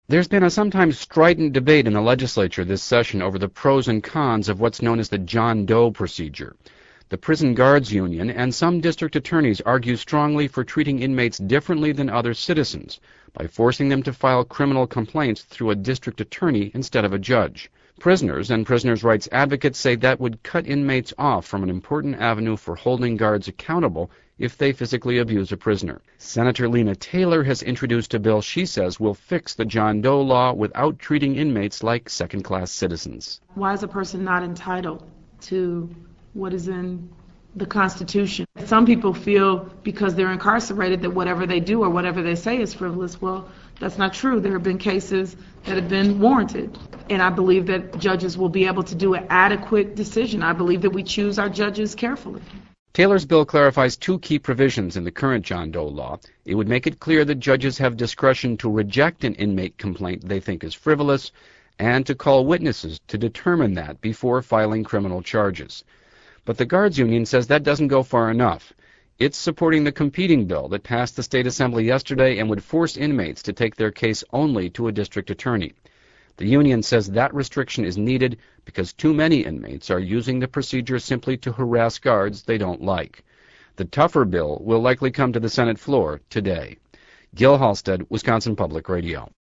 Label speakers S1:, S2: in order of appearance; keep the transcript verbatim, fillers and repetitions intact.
S1: There's been a sometimes strident debate in the legislature this session over the pros and cons of what's known as the John Doe procedure. The Prison Guards Union and some district attorneys argue strongly for treating inmates differently than other citizens by forcing them to file criminal complaints through a district attorney instead of a judge. Prisoners and prisoners' rights advocates say that would cut inmates off from an important avenue for holding guards accountable if they physically abuse a prisoner. Senator Lena Taylor has introduced a bill she says will fix the John Doe law without treating inmates like second-class citizens.
S2: Why is a person not entitled to what is in the Constitution? Some people feel because they're incarcerated that whatever they do or whatever they say is frivolous. Well, that's not true. There have been cases that have been warranted, and I believe that judges will be able to do an adequate decision. I believe that we choose our judges carefully.
S1: Taylor's bill clarifies two key provisions in the current John Doe law. It would make it clear that judges have discretion to reject an inmate complaint they think is frivolous and to call witnesses to determine that before filing criminal charges. But the Guards Union says that doesn't go far enough. It's supporting the competing bill that passed the state assembly yesterday and would force inmates to take their case only to a district attorney. The union says that restriction is needed because too many inmates are using the procedure simply to harass guards they don't like. The tougher bill will likely come to the Senate floor today. Gil Halstead, Wisconsin Public Radio.